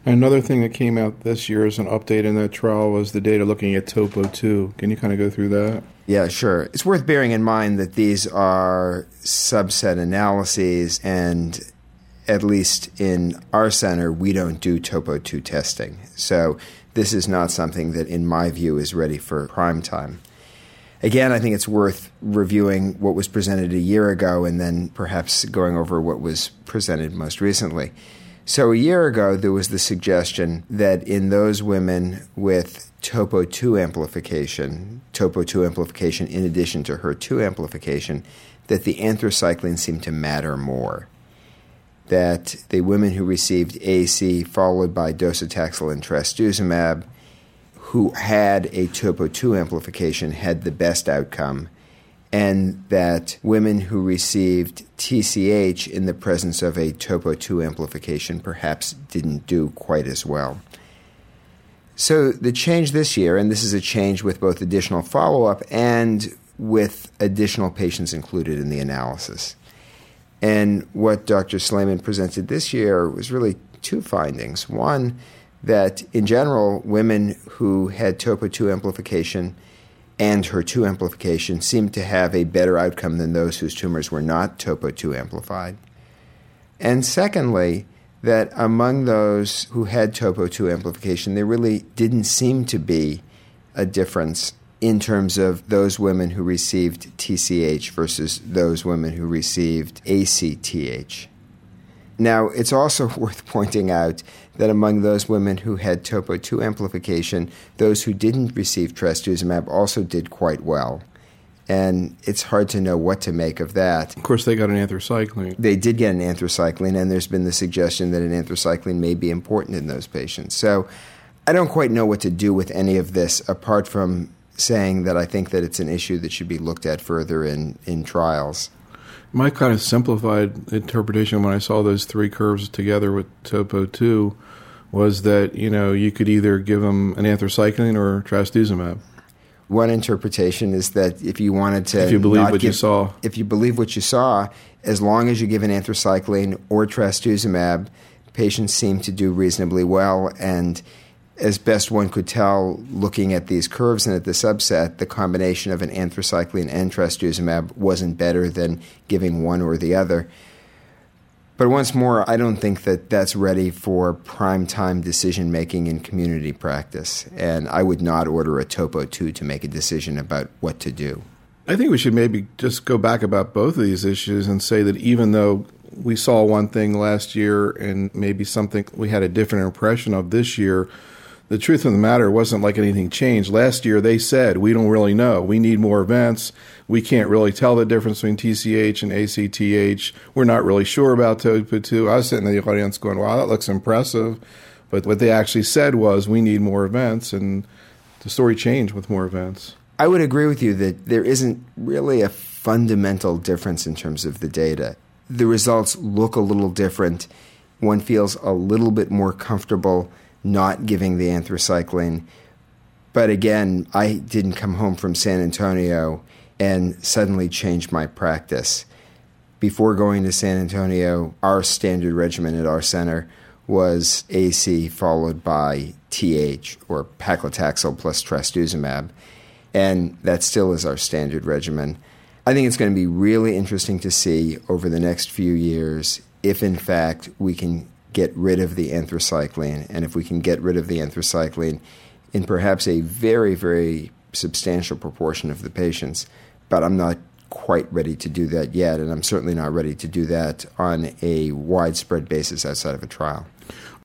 Another thing that came out this year as an update in that trial was the data looking at TOPO2. Can you kind of go through that? Yeah, sure. It's worth bearing in mind that these are subset analyses, and at least in our center, we don't do TOPO2 testing. So this is not something that, in my view, is ready for prime time. Again, I think it's worth reviewing what was presented a year ago and then perhaps going over what was presented most recently. So a year ago, there was the suggestion that in those women with TOPO2 amplification in addition to HER2 amplification, that the anthracycline seemed to matter more. That the women who received AC followed by docetaxel and trastuzumab who had a TOPO2 amplification had the best outcome, and that women who received TCH in the presence of a TOPO2 amplification perhaps didn't do quite as well. So the change this year, and this is a change with both additional follow-up and with additional patients included in the analysis. And what Dr. Slayman presented this year was really two findings. One, that in general, women who had TOPO2 amplification and HER2 amplification seemed to have a better outcome than those whose tumors were not TOPO2 amplified. And secondly, that among those who had TOPO2 amplification, there really didn't seem to be a difference in terms of those women who received TCH versus those women who received ACTH. Now, it's also worth pointing out that among those women who had TOPO2 amplification, those who didn't receive trastuzumab also did quite well. And it's hard to know what to make of that. Of course, they got an anthracycline. They did get an anthracycline, and there's been the suggestion that an anthracycline may be important in those patients. So I don't quite know what to do with any of this, apart from saying that I think that it's an issue that should be looked at further in trials. My kind of simplified interpretation when I saw those three curves together with TOPO2 was that, you could either give them an anthracycline or trastuzumab. One interpretation is that if you wanted to... If you believe what you saw. If you believe what you saw, as long as you give an anthracycline or trastuzumab, patients seem to do reasonably well, and as best one could tell, looking at these curves and at the subset, the combination of an anthracycline and trastuzumab wasn't better than giving one or the other. But once more, I don't think that that's ready for prime-time decision-making in community practice, and I would not order a TOPO2 to make a decision about what to do. I think we should maybe just go back about both of these issues and say that even though we saw one thing last year and maybe something we had a different impression of this year, the truth of the matter wasn't like anything changed. Last year they said, we don't really know. We need more events. We can't really tell the difference between TCH and ACTH. We're not really sure about TOPO2. I was sitting in the audience going, wow, that looks impressive. But what they actually said was, we need more events, and the story changed with more events. I would agree with you that there isn't really a fundamental difference in terms of the data. The results look a little different. One feels a little bit more comfortable not giving the anthracycline. But again, I didn't come home from San Antonio and suddenly change my practice. Before going to San Antonio, our standard regimen at our center was AC followed by TH, or paclitaxel plus trastuzumab, and that still is our standard regimen. I think it's going to be really interesting to see over the next few years if, in fact, we can get rid of the anthracycline, and if we can get rid of the anthracycline in perhaps a very, very substantial proportion of the patients. But I'm not quite ready to do that yet, and I'm certainly not ready to do that on a widespread basis outside of a trial.